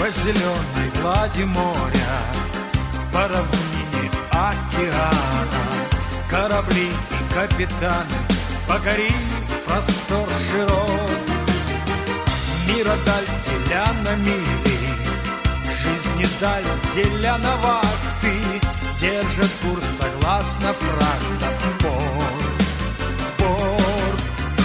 зеленой глади моря, по равнине океана, корабли и капитаны, покори простор широк. Мира даль деля на мили, жизни даль деля на вахты, держат курс согласно фрактам в порт, в порт.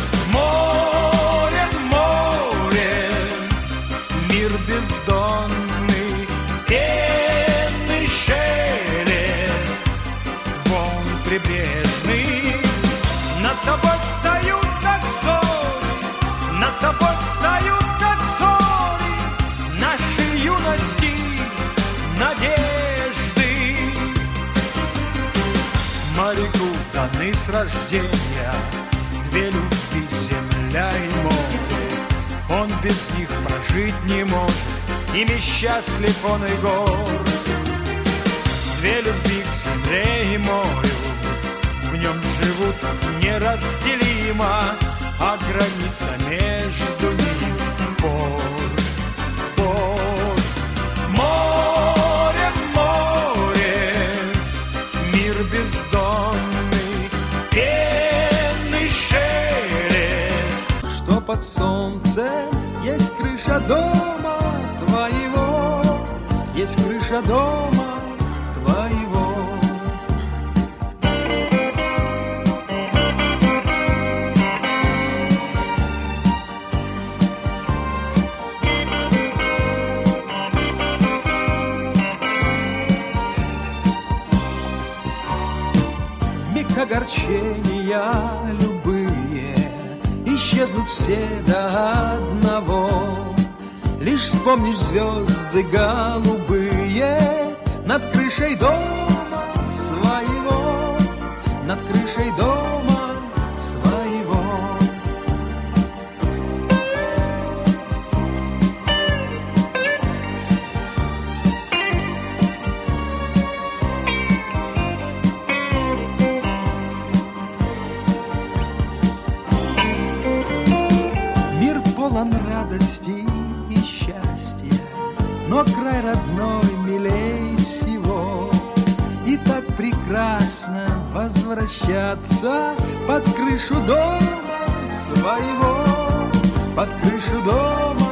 Море, море, мир бездонный, пенный шелест, волн прибрежный. Над тобой встают, как зори, над тобой встают, как зори, нашей юности надежды. Моряку даны с рождения две любви, земля и море. Он без них прожить не может, ими счастлив он и горд. Две любви к земле и морю, в нем живут неразделимо, а граница между ними порт, порт. Море, море, мир бездонный, пенный шелест, что под солнцем есть крыша дома твоего, есть крыша дома твоего. Огорчения любые исчезнут все до одного. Лишь вспомнишь звезды голубые над крышей дома своего, над крышей дома своего. Полон радости и счастья, но край родной милей всего. И так прекрасно возвращаться под крышу дома своего, под крышу дома